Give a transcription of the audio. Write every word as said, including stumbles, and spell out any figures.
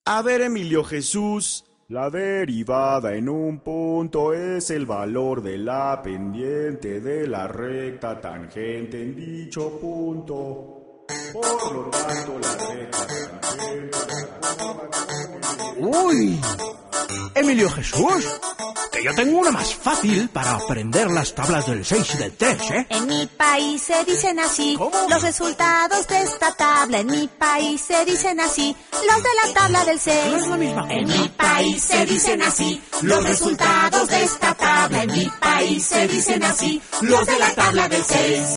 A ver, Emilio Jesús, la derivada en un punto es el valor de la pendiente de la recta tangente en dicho punto. Por lo tanto, la recta tangente... ¡Uy! Emilio Jesús, que yo tengo una más fácil para aprender las tablas del seis y del tres, ¿eh? En mi país se dicen así. ¿Cómo? Los resultados de esta tabla. En mi país se dicen así. Los de la tabla del seis. No es la misma cosa. En mi país se dicen así. Los resultados de esta tabla. En mi país se dicen así. Los de la tabla del seis.